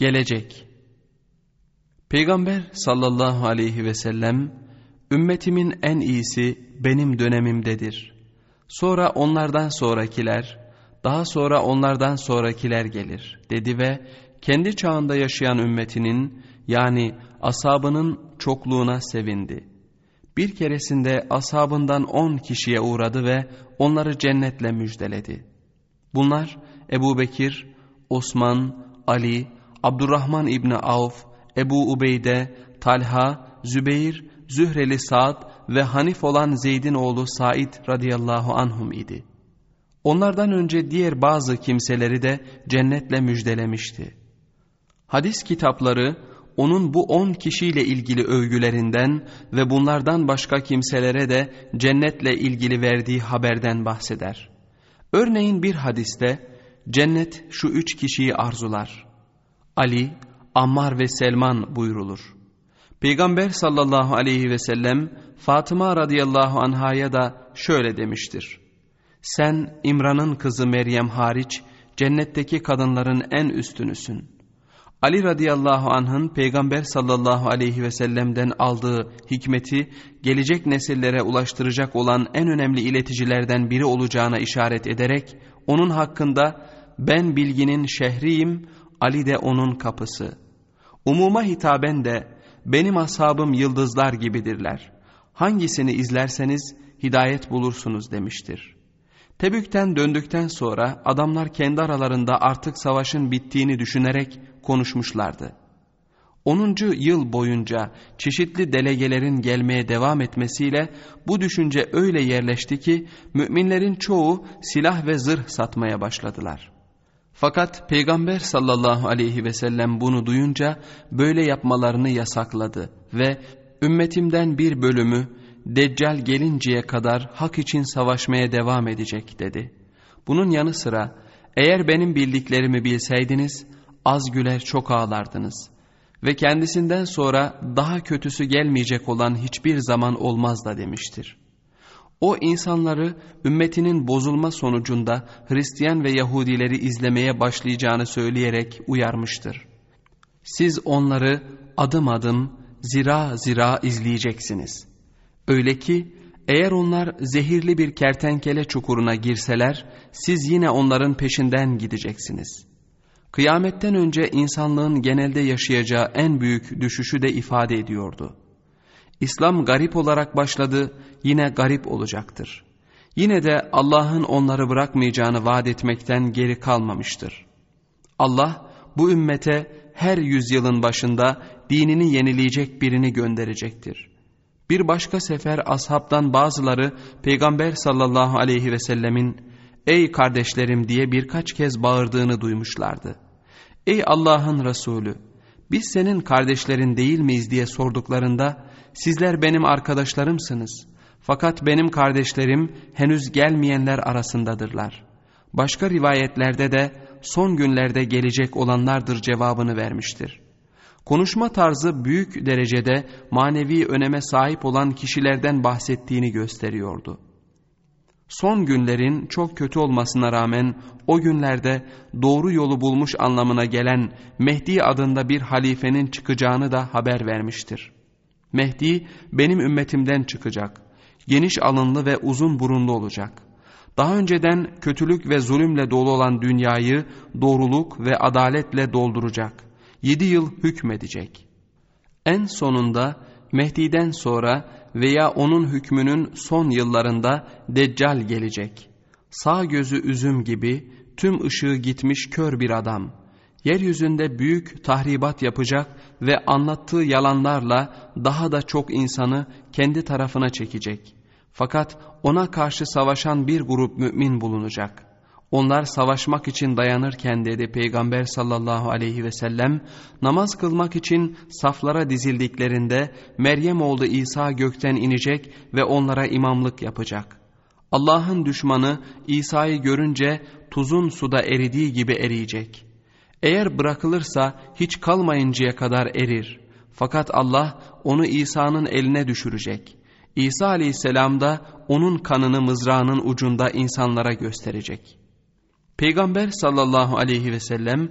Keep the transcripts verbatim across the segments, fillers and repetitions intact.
Gelecek. Peygamber sallallahu aleyhi ve sellem, ümmetimin en iyisi benim dönemimdedir. Sonra onlardan sonrakiler, daha sonra onlardan sonrakiler gelir dedi ve kendi çağında yaşayan ümmetinin, yani ashabının çokluğuna sevindi. Bir keresinde ashabından on kişiye uğradı ve onları cennetle müjdeledi. Bunlar Ebu Bekir, Osman, Ali, Abdurrahman İbni Avf, Ebu Ubeyde, Talha, Zübeyir, Zühreli Sa'd ve Hanif olan Zeyd'in oğlu Said radıyallahu anhum idi. Onlardan önce diğer bazı kimseleri de cennetle müjdelemişti. Hadis kitapları onun bu on kişiyle ilgili övgülerinden ve bunlardan başka kimselere de cennetle ilgili verdiği haberden bahseder. Örneğin bir hadiste cennet şu üç kişiyi arzular: Ali, Ammar ve Selman buyrulur. Peygamber sallallahu aleyhi ve sellem Fatıma radıyallahu anhaya da şöyle demiştir: sen İmran'ın kızı Meryem hariç cennetteki kadınların en üstünüsün. Ali radıyallahu anh'ın Peygamber sallallahu aleyhi ve sellem'den aldığı hikmeti gelecek nesillere ulaştıracak olan en önemli ileticilerden biri olacağına işaret ederek onun hakkında ben bilginin şehriyim, Ali de onun kapısı. Umuma hitaben de benim ashabım yıldızlar gibidirler. Hangisini izlerseniz hidayet bulursunuz demiştir. Tebük'ten döndükten sonra adamlar kendi aralarında artık savaşın bittiğini düşünerek konuşmuşlardı. onuncu yıl boyunca çeşitli delegelerin gelmeye devam etmesiyle bu düşünce öyle yerleşti ki müminlerin çoğu silah ve zırh satmaya başladılar. Fakat Peygamber sallallahu aleyhi ve sellem bunu duyunca böyle yapmalarını yasakladı ve ümmetimden bir bölümü Deccal gelinceye kadar hak için savaşmaya devam edecek dedi. Bunun yanı sıra eğer benim bildiklerimi bilseydiniz az güler çok ağlardınız ve kendisinden sonra daha kötüsü gelmeyecek olan hiçbir zaman olmaz da demiştir. O insanları ümmetinin bozulma sonucunda Hristiyan ve Yahudileri izlemeye başlayacağını söyleyerek uyarmıştır. Siz onları adım adım, zira zira izleyeceksiniz. Öyle ki eğer onlar zehirli bir kertenkele çukuruna girseler siz yine onların peşinden gideceksiniz. Kıyametten önce insanlığın genelde yaşayacağı en büyük düşüşü de ifade ediyordu. İslam garip olarak başladı, yine garip olacaktır. Yine de Allah'ın onları bırakmayacağını vaat etmekten geri kalmamıştır. Allah bu ümmete her yüzyılın başında dinini yenileyecek birini gönderecektir. Bir başka sefer ashabtan bazıları Peygamber sallallahu aleyhi ve sellemin "Ey kardeşlerim" diye birkaç kez bağırdığını duymuşlardı. "Ey Allah'ın Resulü, biz senin kardeşlerin değil miyiz?" diye sorduklarında "Sizler benim arkadaşlarımsınız. Fakat benim kardeşlerim henüz gelmeyenler arasındadırlar. Başka rivayetlerde de son günlerde gelecek olanlardır" cevabını vermiştir. Konuşma tarzı büyük derecede manevi öneme sahip olan kişilerden bahsettiğini gösteriyordu. Son günlerin çok kötü olmasına rağmen o günlerde doğru yolu bulmuş anlamına gelen Mehdi adında bir halifenin çıkacağını da haber vermiştir. Mehdi benim ümmetimden çıkacak. Geniş alınlı ve uzun burunlu olacak. Daha önceden kötülük ve zulümle dolu olan dünyayı doğruluk ve adaletle dolduracak. Yedi yıl hükmedecek. En sonunda Mehdi'den sonra veya onun hükmünün son yıllarında Deccal gelecek. Sağ gözü üzüm gibi tüm ışığı gitmiş kör bir adam. Yeryüzünde büyük tahribat yapacak ve anlattığı yalanlarla daha da çok insanı kendi tarafına çekecek. Fakat ona karşı savaşan bir grup mümin bulunacak. Onlar savaşmak için dayanırken dedi Peygamber sallallahu aleyhi ve sellem, namaz kılmak için saflara dizildiklerinde Meryem oğlu İsa gökten inecek ve onlara imamlık yapacak. Allah'ın düşmanı İsa'yı görünce tuzun suda eridiği gibi eriyecek. Eğer bırakılırsa hiç kalmayıncaya kadar erir. Fakat Allah onu İsa'nın eline düşürecek. İsa aleyhisselam da onun kanını mızrağının ucunda insanlara gösterecek. Peygamber sallallahu aleyhi ve sellem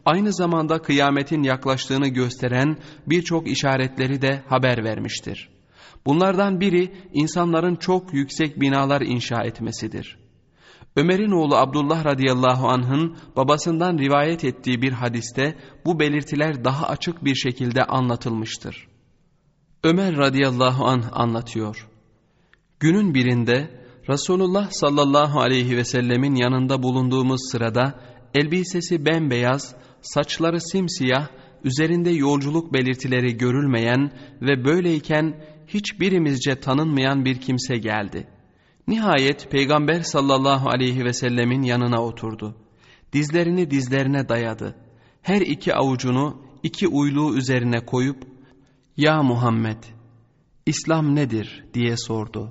aynı zamanda kıyametin yaklaştığını gösteren birçok işaretleri de haber vermiştir. Bunlardan biri insanların çok yüksek binalar inşa etmesidir. Ömer'in oğlu Abdullah radıyallahu anh'ın babasından rivayet ettiği bir hadiste bu belirtiler daha açık bir şekilde anlatılmıştır. Ömer radıyallahu anh anlatıyor. Günün birinde Resulullah sallallahu aleyhi ve sellemin yanında bulunduğumuz sırada elbisesi bembeyaz, saçları simsiyah, üzerinde yolculuk belirtileri görülmeyen ve böyleyken hiçbirimizce tanınmayan bir kimse geldi. Nihayet Peygamber sallallahu aleyhi ve sellemin yanına oturdu. Dizlerini dizlerine dayadı. Her iki avucunu iki uyluğu üzerine koyup, "Ya Muhammed, İslam nedir?" diye sordu.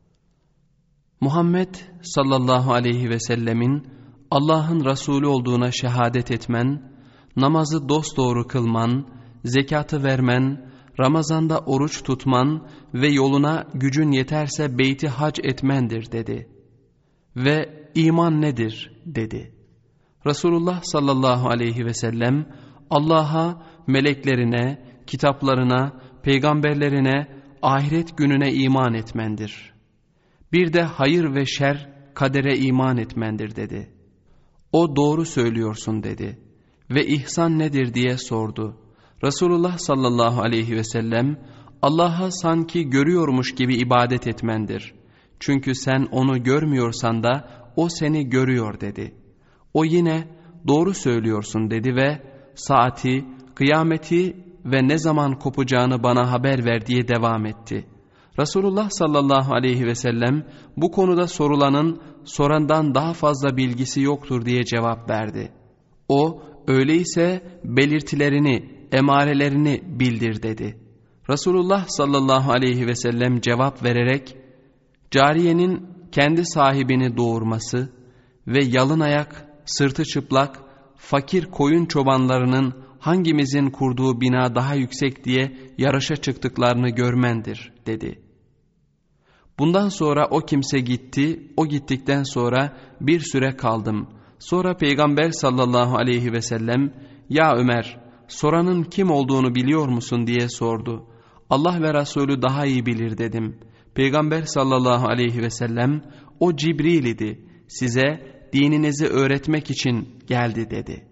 Muhammed sallallahu aleyhi ve sellemin Allah'ın Resulü olduğuna şehadet etmen, namazı dosdoğru kılman, zekatı vermen, Ramazanda oruç tutman ve yoluna gücün yeterse beyti hac etmendir dedi. Ve iman nedir dedi. Resulullah sallallahu aleyhi ve sellem Allah'a, meleklerine, kitaplarına, peygamberlerine, ahiret gününe iman etmendir. Bir de hayır ve şer, kadere iman etmendir dedi. O doğru söylüyorsun dedi. Ve ihsan nedir diye sordu. Resulullah sallallahu aleyhi ve sellem Allah'a sanki görüyormuş gibi ibadet etmendir. Çünkü sen onu görmüyorsan da o seni görüyor dedi. O yine doğru söylüyorsun dedi ve saati, kıyameti ve ne zaman kopacağını bana haber ver diye devam etti. Resulullah sallallahu aleyhi ve sellem bu konuda sorulanın sorandan daha fazla bilgisi yoktur diye cevap verdi. O öyleyse belirtilerini, emarelerini bildir dedi. Resulullah sallallahu aleyhi ve sellem cevap vererek cariyenin kendi sahibini doğurması ve yalın ayak, sırtı çıplak, fakir koyun çobanlarının hangimizin kurduğu bina daha yüksek diye yarışa çıktıklarını görmendir dedi. Bundan sonra o kimse gitti, o gittikten sonra bir süre kaldım. Sonra Peygamber sallallahu aleyhi ve sellem "Ya Ömer, soranın kim olduğunu biliyor musun?" diye sordu. "Allah ve Resulü daha iyi bilir" dedim. Peygamber sallallahu aleyhi ve sellem "O Cibril idi, size dininizi öğretmek için geldi" dedi.